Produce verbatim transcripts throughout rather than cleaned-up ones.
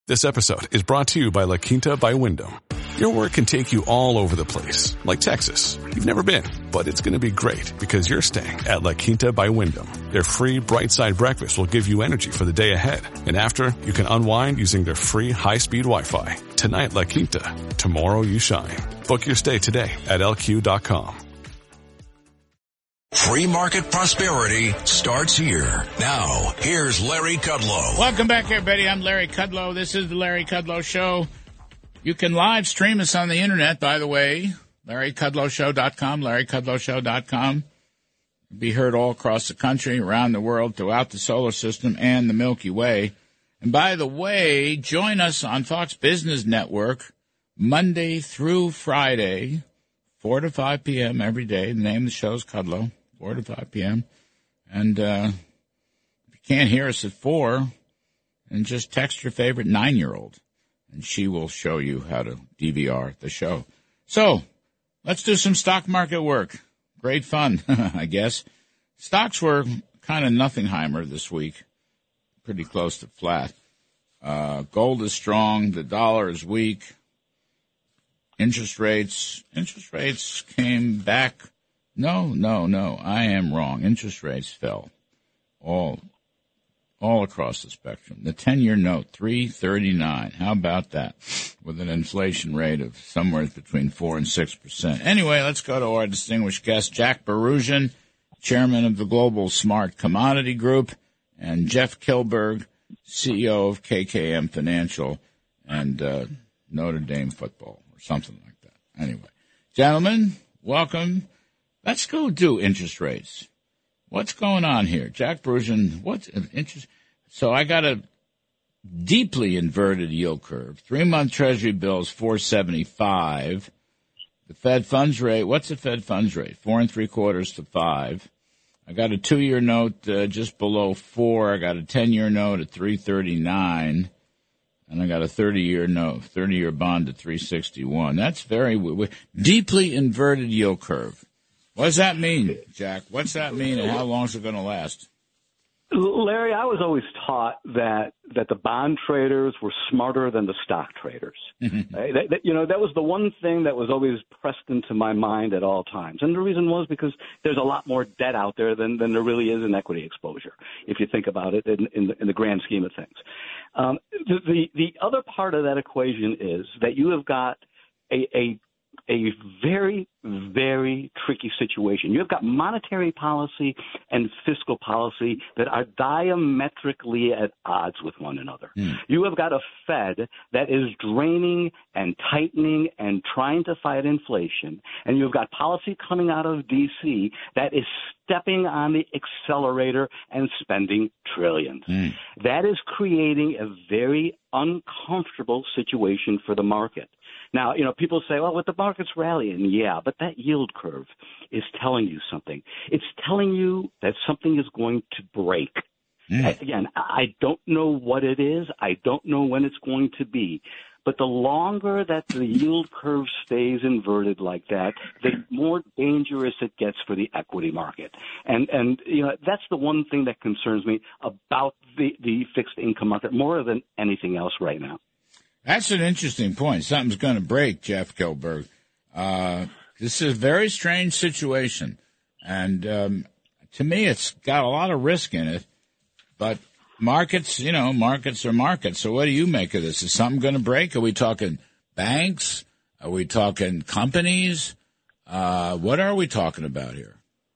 This episode is brought to you by La Quinta by Wyndham. Your work can take you all over the place, like Texas. You've never been, but it's going to be great because you're staying at La Quinta by Wyndham. Their free Bright Side breakfast will give you energy for the day ahead. And after, you can unwind using their free high-speed Wi-Fi. Tonight, La Quinta. Tomorrow, you shine. Book your stay today at L Q dot com. Free market prosperity starts here. Now, here's Larry Kudlow. Welcome back, everybody. I'm Larry Kudlow. This is the Larry Kudlow Show. You can live stream us on the Internet, by the way, Larry Kudlow Show dot com, Larry Kudlow Show dot com. Be heard all across the country, around the world, throughout the solar system and the Milky Way. And by the way, join us on Fox Business Network Monday through Friday, four to five p.m. every day. The name of the show is Kudlow. four to five p.m. And uh, if you can't hear us at four, then just text your favorite nine-year-old, and she will show you how to D V R the show. So let's do some stock market work. Great fun, I guess. Stocks were kind of nothingheimer this week, pretty close to flat. Uh, gold is strong. The dollar is weak. Interest rates, interest rates came back. No, no, no, I am wrong. Interest rates fell all all across the spectrum. The ten-year note, three thirty-nine. How about that? With an inflation rate of somewhere between four and six percent. Anyway, let's go to our distinguished guest, Jack Berusian, chairman of the Global Smart Commodity Group, and Jeff Kilberg, C E O of K K M Financial and uh, Notre Dame football, or something like that. Anyway, gentlemen, welcome. Let's go do interest rates. What's going on here? Jack Berusian, what's interest? So I got a deeply inverted yield curve. Three-month Treasury bills, four seventy-five. The Fed funds rate, what's the Fed funds rate? Four and three quarters to five. I got a two-year note uh, just below four. I got a ten-year note at three thirty-nine. And I got a thirty-year note, thirty-year bond at three sixty-one. That's very w- w- deeply inverted yield curve. What does that mean, Jack? What's that mean, and how long is it going to last? Larry, I was always taught that that the bond traders were smarter than the stock traders. Right? That, that, you know, that was the one thing that was always pressed into my mind at all times. And the reason was because there's a lot more debt out there than, than there really is in equity exposure, if you think about it in, in, the, in the grand scheme of things. Um, the, the, the other part of that equation is that you have got a, a a very, very tricky situation. You've got monetary policy and fiscal policy that are diametrically at odds with one another. Mm. You have got a Fed that is draining and tightening and trying to fight inflation, and you've got policy coming out of D C that is stepping on the accelerator and spending trillions. Mm. That is creating a very uncomfortable situation for the market. Now, you know, people say, well, with the markets rallying, yeah, but that yield curve is telling you something. It's telling you that something is going to break. Mm. Again, I don't know what it is. I don't know when it's going to be. But the longer that the yield curve stays inverted like that, the more dangerous it gets for the equity market. And, and you know, that's the one thing that concerns me about the, the fixed income market more than anything else right now. That's an interesting point. Something's going to break, Jeff Kilberg. Uh, this is a very strange situation. And um, to me, it's got a lot of risk in it. But markets, you know, markets are markets. So what do you make of this? Is something going to break? Are we talking banks? Are we talking companies? Uh, what are we talking about here?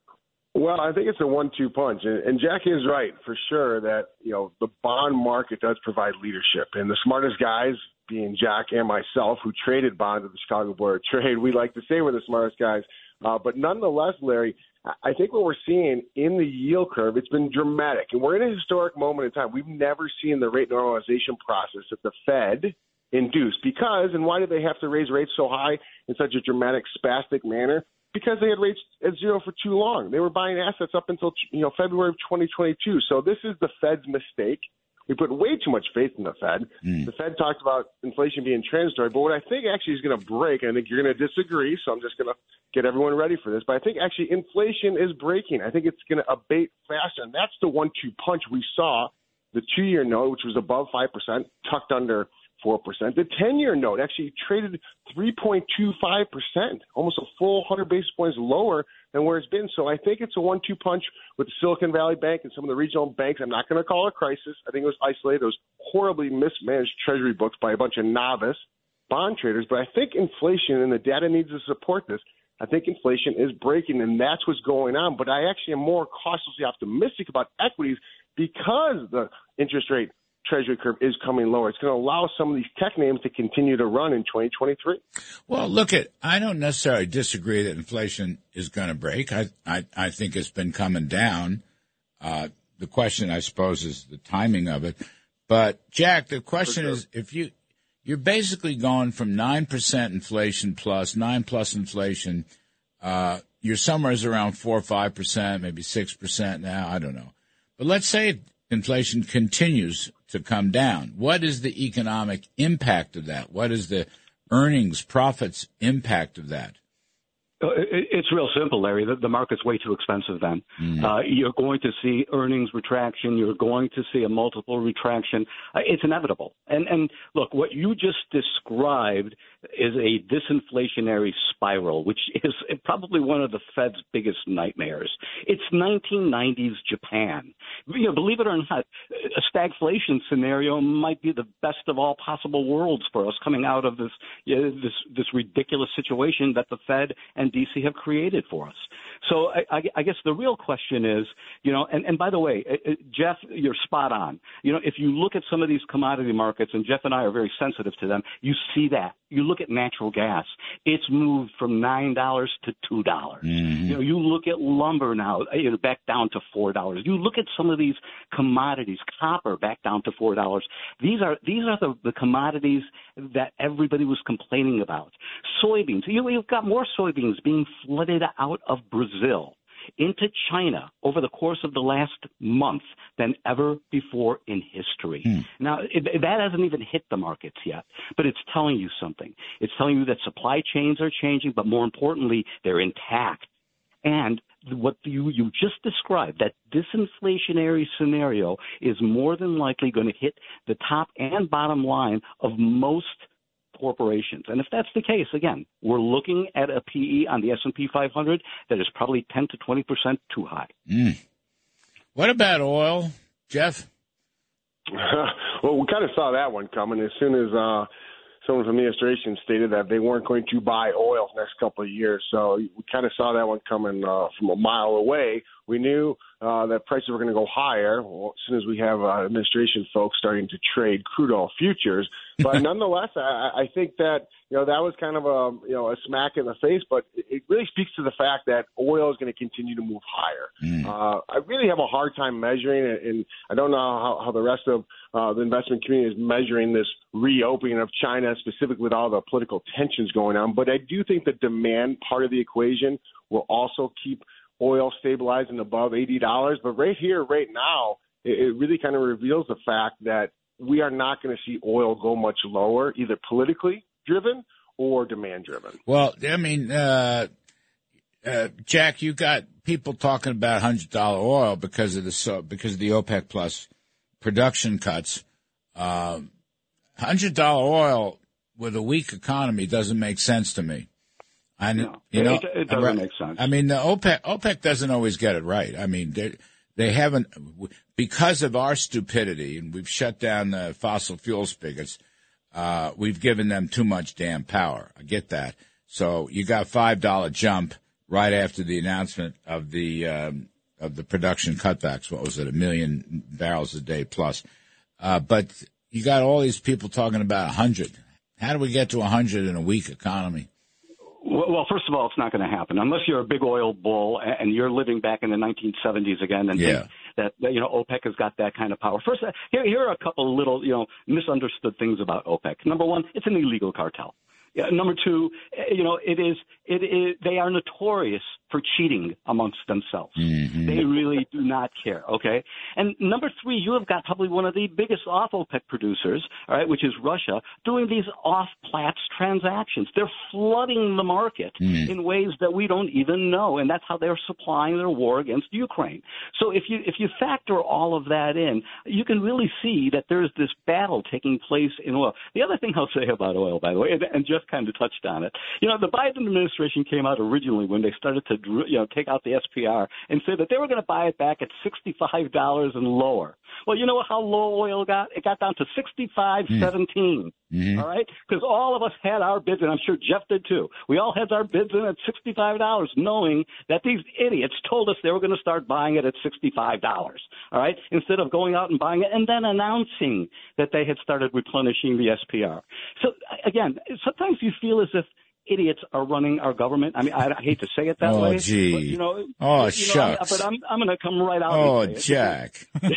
Well, I think it's a one two punch. And Jack is right, for sure, that, you know, the bond market does provide leadership. And the smartest guys, being Jack and myself, who traded bonds at the Chicago Board of Trade, we like to say we're the smartest guys. Uh, but nonetheless, Larry, I think what we're seeing in the yield curve, it's been dramatic. And we're in a historic moment in time. We've never seen the rate normalization process that the Fed induced. Because, and why did they have to raise rates so high in such a dramatic, spastic manner? Because they had rates at zero for too long. They were buying assets up until, you know, February of twenty twenty-two. So this is the Fed's mistake. We put way too much faith in the Fed. Mm. The Fed talked about inflation being transitory, but what I think actually is going to break, and I think you're going to disagree, so I'm just going to get everyone ready for this, but I think actually inflation is breaking. I think it's going to abate faster, and that's the one two punch we saw. The two-year note, which was above five percent, tucked under four percent. The ten-year note actually traded three point two five percent, almost a full one hundred basis points lower than where it's been. So I think it's a one two punch with the Silicon Valley Bank and some of the regional banks. I'm not going to call it a crisis. I think it was isolated. It was horribly mismanaged treasury books by a bunch of novice bond traders. But I think inflation, and the data needs to support this, I think inflation is breaking, and that's what's going on. But I actually am more cautiously optimistic about equities because the interest rate treasury curve is coming lower. It's going to allow some of these tech names to continue to run in twenty twenty-three. Well, look at, I don't necessarily disagree that inflation is going to break. I, I, I think it's been coming down. Uh, the question, I suppose, is the timing of it. But, Jack, the question sure. is, if you, you're basically going from nine percent inflation plus, nine plus inflation, uh, you're somewhere around four or five percent, maybe six percent now, I don't know. But let's say inflation continues to come down. What is the economic impact of that? What is the earnings, profits impact of that? It's real simple, Larry. The, the market's way too expensive then. Mm. Uh, you're going to see earnings retraction. You're going to see a multiple retraction. Uh, it's inevitable. And, and look, what you just described is a disinflationary spiral, which is probably one of the Fed's biggest nightmares. It's nineteen nineties Japan. You know, believe it or not, a stagflation scenario might be the best of all possible worlds for us coming out of this, you know, this, this ridiculous situation that the Fed and D C have created for us. So I, I, I guess the real question is, you know, and, and by the way, uh, Jeff, you're spot on. You know, if you look at some of these commodity markets, and Jeff and I are very sensitive to them, you see that. You look at natural gas. It's moved from nine dollars to two dollars. Mm-hmm. You know, you look at lumber now, you know, back down to four dollars. You look at some of these commodities, copper back down to four dollars. These are these are the, the commodities that everybody was complaining about. Soybeans. You, you've got more soybeans being flooded out of Brazil into China over the course of the last month than ever before in history. Hmm. Now, it, that hasn't even hit the markets yet, but it's telling you something. It's telling you that supply chains are changing, but more importantly, they're intact. And what you, you just described, that disinflationary scenario, is more than likely going to hit the top and bottom line of most corporations. And if that's the case, again, we're looking at a P E on the S and P five hundred that is probably ten to twenty percent too high. Mm. What about oil, Jeff? Well, we kind of saw that one coming as soon as uh, someone from the administration stated that they weren't going to buy oil the next couple of years. So we kind of saw that one coming uh, from a mile away. We knew uh, that prices were going to go higher well, as soon as we have uh, administration folks starting to trade crude oil futures. But nonetheless, I, I think that, you know, that was kind of a, you know, a smack in the face, but it really speaks to the fact that oil is going to continue to move higher. Mm. Uh, I really have a hard time measuring it, and I don't know how, how the rest of uh, the investment community is measuring this reopening of China, specifically with all the political tensions going on. But I do think the demand part of the equation will also keep oil stabilizing above eighty dollars. But right here, right now, it, it really kind of reveals the fact that we are not going to see oil go much lower, either politically driven or demand driven. Well, I mean, uh, uh, Jack, you got people talking about one hundred dollars oil because of the so, because of the OPEC plus production cuts. Uh, one hundred dollars oil with a weak economy doesn't make sense to me. I, no, you know, it, it doesn't I, make sense. I mean, the OPEC OPEC doesn't always get it right. I mean, they they haven't, because of our stupidity, and we've shut down the fossil fuel spigots. Uh, we've given them too much damn power. I get that. So you got five dollar jump right after the announcement of the um, of the production cutbacks. What was it, a million barrels a day plus? Uh, but you got all these people talking about a hundred. How do we get to a hundred in a weak economy? Well, first of all, it's not going to happen unless you're a big oil bull and you're living back in the nineteen seventies again and yeah. think that, that, you know, OPEC has got that kind of power. First, here, here are a couple of little, you know, misunderstood things about OPEC. Number one, it's an illegal cartel. Yeah, number two, you know, it is, it is, they are notorious for cheating amongst themselves. Mm-hmm. They really do not care, okay? And number three, you have got probably one of the biggest off-OPEC producers, all right, which is Russia, doing these off-Platts transactions. They're flooding the market mm. in ways that we don't even know, and that's how they're supplying their war against Ukraine. So if you if you factor all of that in, you can really see that there's this battle taking place in oil. The other thing I'll say about oil, by the way, and, and Jeff kind of touched on it, you know, the Biden administration came out originally when they started to, you know, take out the S P R and say that they were going to buy it back at sixty-five dollars and lower. Well, you know how low oil got? It got down to sixty-five seventeen. Mm-hmm. All right? Because all of us had our bids, and I'm sure Jeff did too. We all had our bids in at sixty-five dollars, knowing that these idiots told us they were going to start buying it at sixty-five dollars. All right? Instead of going out and buying it and then announcing that they had started replenishing the S P R. So, again, sometimes you feel as if idiots are running our government. I mean, I, I hate to say it that oh, way. Oh, gee. But, you know, oh, you shucks. Know, but I'm, I'm going to come right out oh, and say Jack. It.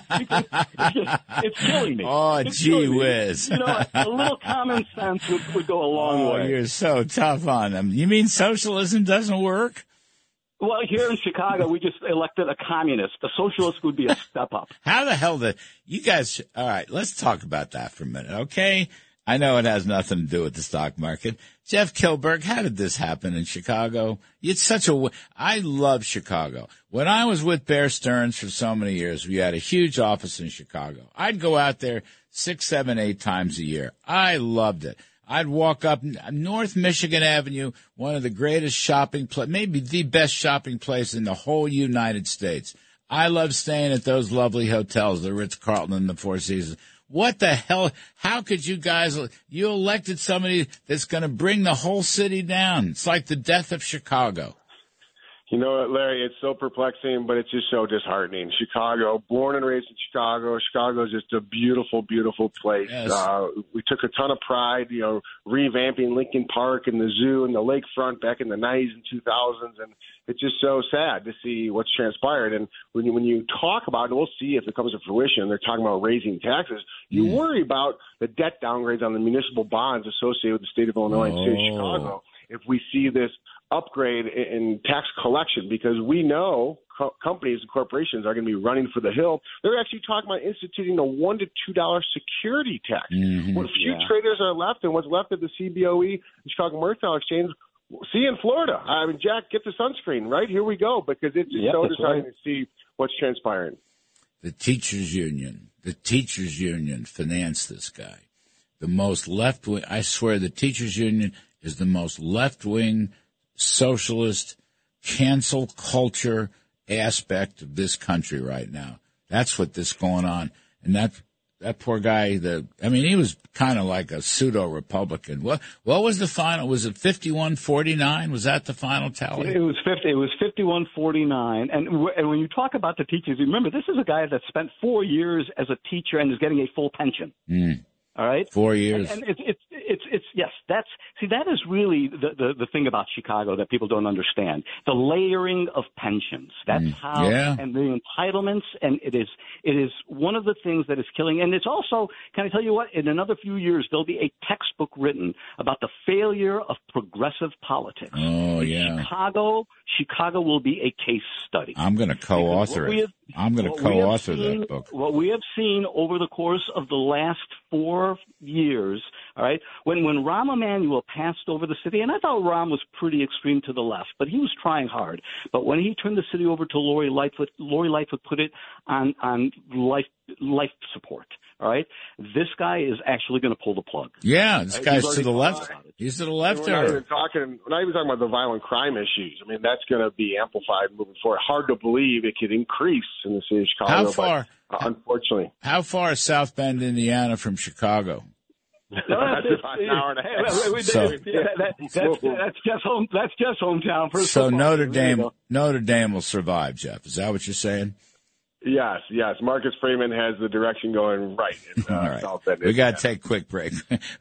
it's, just, it's killing me. Oh, it's gee whiz. You know, a, a little common sense would, would go a long oh, way. You're so tough on them. You mean socialism doesn't work? Well, here in Chicago, we just elected a communist. A socialist would be a step up. How the hell did you guys? All right, let's talk about that for a minute, okay? I know it has nothing to do with the stock market. Jeff Kilberg, how did this happen in Chicago? It's such a, I love Chicago. When I was with Bear Stearns for so many years, we had a huge office in Chicago. I'd go out there six, seven, eight times a year. I loved it. I'd walk up North Michigan Avenue, one of the greatest shopping, pla- maybe the best shopping place in the whole United States. I love staying at those lovely hotels, the Ritz-Carlton and the Four Seasons. What the hell? How could you guys, you elected somebody that's going to bring the whole city down. It's like the death of Chicago. You know what, Larry, it's so perplexing, but it's just so disheartening. Chicago, born and raised in Chicago. Chicago is just a beautiful, beautiful place. Yes. Uh, we took a ton of pride, you know, revamping Lincoln Park and the zoo and the lakefront back in the nineties and two thousands, and it's just so sad to see what's transpired. And when you, when you talk about it, we'll see if it comes to fruition. They're talking about raising taxes. You mm. worry about the debt downgrades on the municipal bonds associated with the state of Illinois oh. and state of Chicago if we see this upgrade in tax collection, because we know co- companies and corporations are going to be running for the hill. They're actually talking about instituting a one to two dollar security tax. Mm-hmm. What few yeah. traders are left, and what's left of the C B O E, the Chicago Mercantile Exchange, see in Florida. I mean, Jack, get the sunscreen, right? Here we go, because it's just yep, so disheartening right. to see what's transpiring. The teachers union, the teachers union financed this guy. The most left wing, I swear, the teachers union is the most left wing socialist cancel culture aspect of this country right now. That's what this going on. And that that poor guy, the I mean, he was kind of like a pseudo-Republican. What what was the final? Was it fifty-one forty-nine? Was that the final tally? It was fifty. It was fifty-one forty-nine. And, w- and when you talk about the teachers, remember, this is a guy that spent four years as a teacher and is getting a full pension. Mm. All right, four years. And, and it's it's it's it's yes. That's see that is really the, the the thing about Chicago that people don't understand. The layering of pensions. That's mm, how yeah. and the entitlements. And it is it is one of the things that is killing. And it's also, can I tell you what? In another few years, there'll be a textbook written about the failure of progressive politics. Oh yeah. Chicago, Chicago will be a case study. I'm going to co-author it. Have, I'm going to co-author seen, that book. What we have seen over the course of the last four years, all right, when, when Rahm Emanuel passed over the city, and I thought Rahm was pretty extreme to the left, but he was trying hard. But when he turned the city over to Lori Lightfoot, Lori Lightfoot put it on, on life, life support. All right, this guy is actually going to pull the plug. Yeah, this guy's to the left. He's to the left. We're not even talking. We're not even talking about the violent crime issues. I mean, that's going to be amplified moving forward. Hard to believe it could increase in the city of Chicago. How far? But, uh, unfortunately, how far is South Bend, Indiana, from Chicago? No, that's about an hour and a half. So, yeah, that, that's, that's just home. That's just hometown. First so Notre Dame, Notre Dame will survive. Jeff, is that what you're saying? Yes, yes. Marcus Freeman has the direction going right. In, uh, All right. South Bend, we got to take a quick break.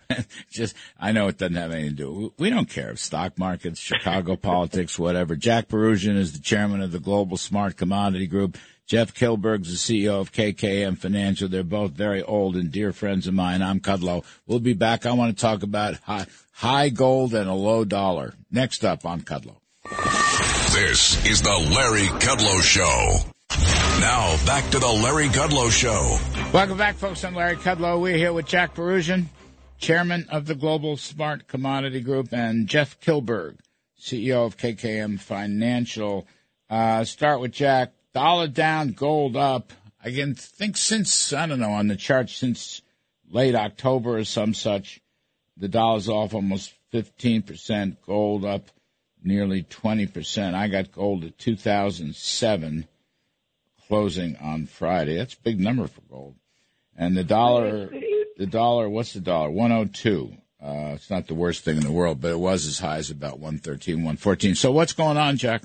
Just, I know it doesn't have anything to do. We don't care if stock markets, Chicago politics, whatever. Jack Perusian is the chairman of the Global Smart Commodity Group. Jeff Kilberg's the C E O of K K M Financial. They're both very old and dear friends of mine. I'm Kudlow. We'll be back. I want to talk about high, high gold and a low dollar. Next up on Kudlow. This is the Larry Kudlow Show. Now, back to the Larry Kudlow Show. Welcome back, folks. I'm Larry Kudlow. We're here with Jack Perusian, chairman of the Global Smart Commodity Group, and Jeff Kilberg, C E O of K K M Financial. Uh, start with Jack. Dollar down, gold up. I can think since, I don't know, on the chart since late October or some such, the dollar's off almost fifteen percent, gold up nearly twenty percent. I got gold at two thousand seven closing on Friday. That's a big number for gold. And the dollar, the dollar, what's the dollar? one oh two. Uh, it's not the worst thing in the world, but it was as high as about one thirteen, one fourteen. So what's going on, Jack?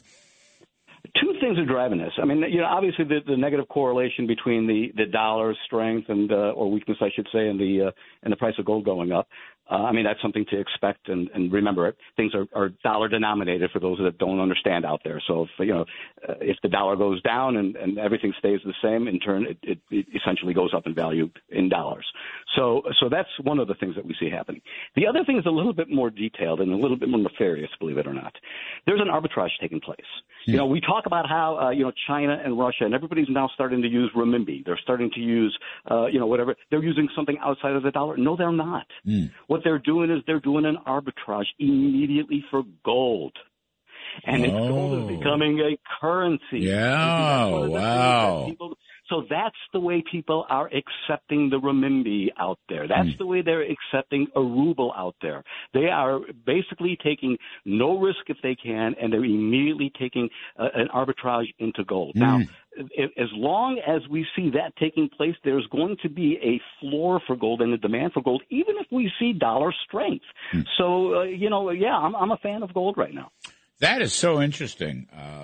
Two things are driving this. I mean, you know, obviously the, the negative correlation between the, the dollar's strength and uh, or weakness, I should say, and the uh, and the price of gold going up. Uh, I mean, that's something to expect, and, and remember, it things are, are dollar denominated for those that don't understand out there. So, if you know, uh, if the dollar goes down and, and everything stays the same, in turn, it, it, it essentially goes up in value in dollars. So, so that's one of the things that we see happening. The other thing is a little bit more detailed and a little bit more nefarious, believe it or not. There's an arbitrage taking place. You know, we talk about how, uh, you know, China and Russia, and everybody's now starting to use renminbi. They're starting to use, uh, you know, whatever. They're using something outside of the dollar. No, they're not. Mm. What they're doing is they're doing an arbitrage immediately for gold. And oh. it's gold is becoming a currency. Yeah, wow. People, so that's the way people are accepting the renminbi out there. That's mm. the way they're accepting a ruble out there. They are basically taking no risk if they can, and they're immediately taking uh, an arbitrage into gold. Mm. Now, as long as we see that taking place, there's going to be a floor for gold and a demand for gold, even if we see dollar strength. Mm. So, uh, you know, yeah, I'm, I'm a fan of gold right now. That is so interesting. Uh,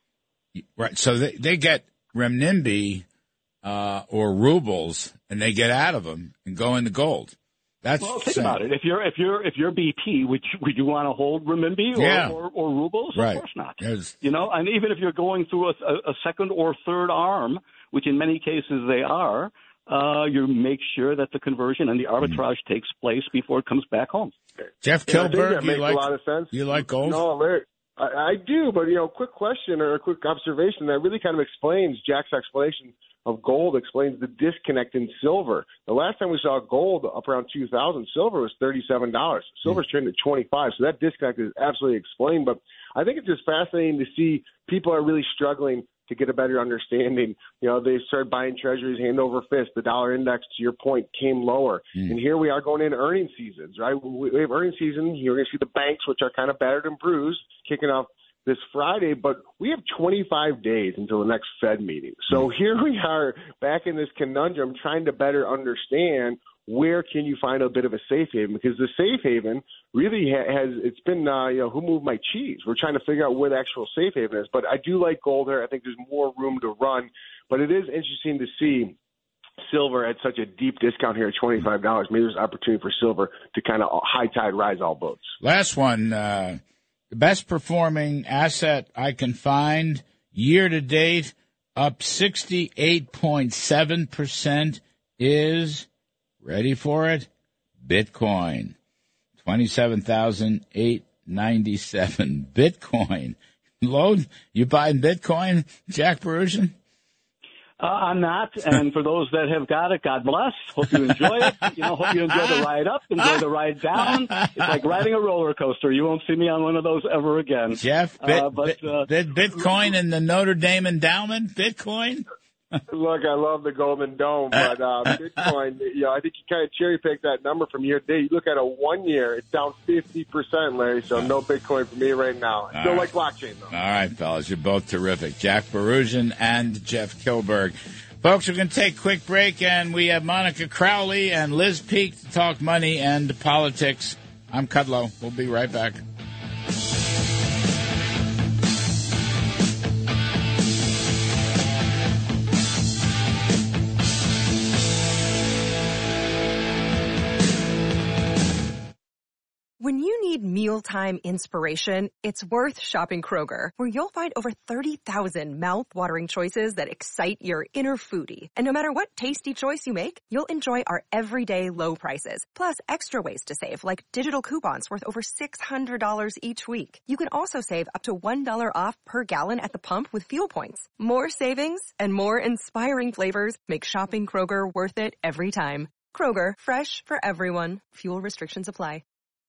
right. So they, they get renminbi uh, or rubles, and they get out of them and go into gold. That's well, think about it. If you're if you're if you're B P, would you, would you want to hold renminbi or, yeah. or, or rubles? Right. Of course not. Yes. You know, and even if you're going through a, a second or third arm, which in many cases they are, uh, you make sure that the conversion and the arbitrage mm. takes place before it comes back home. Jeff yeah, Kilberg, you you like a lot of sense. You like gold? No, Larry, I, I do, but you know, quick question or a quick observation that really kind of explains Jack's explanation of gold, explains the disconnect in silver. The last time we saw gold up around two thousand, silver was thirty-seven dollars. Silver's trading at twenty-five, so that disconnect is absolutely explained. But I think it's just fascinating to see people are really struggling to get a better understanding. You know, they started buying treasuries hand over fist. The dollar index, to your point, came lower. Mm. And here we are going into earnings seasons, right? We have earnings season. You're going to see the banks, which are kind of battered and bruised, kicking off this Friday, but we have twenty-five days until the next Fed meeting. So here we are back in this conundrum trying to better understand where can you find a bit of a safe haven, because the safe haven really ha- has, it's been, uh, you know, who moved my cheese? We're trying to figure out where the actual safe haven is, but I do like gold here. I think there's more room to run, but it is interesting to see silver at such a deep discount here at twenty-five dollars. Maybe there's opportunity for silver to kind of high tide rise all boats. Last one, uh, the best performing asset I can find year to date, up sixty-eight point seven percent is, ready for it, Bitcoin. twenty-seven thousand eight hundred ninety-seven Bitcoin. Load, you buying Bitcoin, Jack Perusian? Uh, I'm not, and for those that have got it, God bless. Hope you enjoy it. You know, hope you enjoy the ride up, enjoy the ride down. It's like riding a roller coaster. You won't see me on one of those ever again. Jeff, bit, uh, but, uh, bit, Bitcoin and the Notre Dame endowment, Bitcoin? Look, I love the Golden Dome, but uh, Bitcoin, you know, I think you kind of cherry pick that number from year to day. You look at a one year, it's down fifty percent, Larry, so no Bitcoin for me right now. Still All like right. blockchain, though. All right, fellas, you're both terrific. Jack Perusian and Jeff Kilberg. Folks, we're going to take a quick break, and we have Monica Crowley and Liz Peek to talk money and politics. I'm Kudlow. We'll be right back. When you need need mealtime inspiration, it's worth shopping Kroger, where you'll find over thirty thousand mouth-watering choices that excite your inner foodie. And no matter what tasty choice you make, you'll enjoy our everyday low prices, plus extra ways to save, like digital coupons worth over six hundred dollars each week. You can also save up to one dollar off per gallon at the pump with fuel points. More savings and more inspiring flavors make shopping Kroger worth it every time. Kroger, fresh for everyone. Fuel restrictions apply.